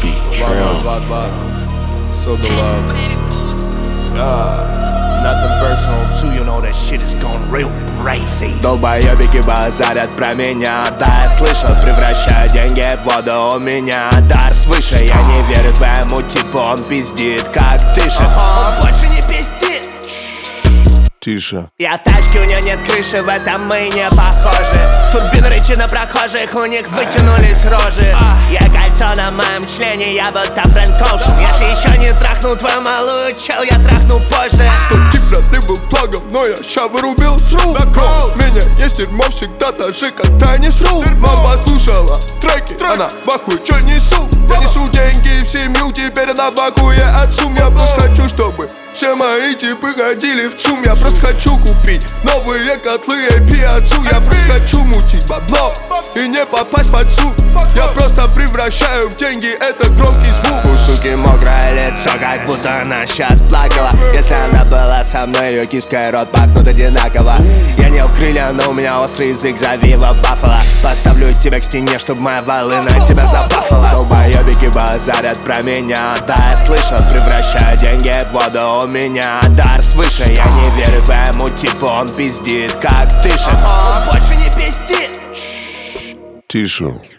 Big Trim. 2-2. So the love. Nothing personal too, you know that shit is going real crazy. Долбоёбики базарят про меня. Да, я слышал, превращаю деньги в воду. У меня дар свыше. Я не верю твоему типу, он пиздит, как дышит. Он больше не пиздит. Тише. Я в тачке, у нее нет крыши, в этом мы не похожи. Турбин рычи на прохожих, у них вытянулись рожи. Я кольцо на моем члене, я будто Фрэнк Оушен. Если еще не трахнул твою малую, чел, я трахну позже. Тот тип вряд ли был плагом, но я ща вырубил сру. У меня есть дерьмо всегда, даже когда не сру. Мама послушала треки, она в ахуе, чё несу? Я несу деньги в семью, теперь она в ахуе от сумм. Я просто хочу, чтобы все мои типы ходили в ЦУМ. Я просто хочу купить новые котлы AP отцу. Я просто хочу мутить бабло и не попасть под суд. Я просто превращаю в деньги этот громкий звук. У суки мокрое лицо, как будто она сейчас плакала. Если она была со мной, ее киска и рот пахнут одинаково. Я не крылья, но у меня острый язык, зови во Баффало. Поставлю тебя к стене, чтоб моя волына тебя забафала. Долбоёбики базарят про меня. Да, я слышал, превращаю деньги в воду. У меня дар свыше. Я не верю твоему типу, он пиздит, как дышит. Он больше не пиздит. Тише.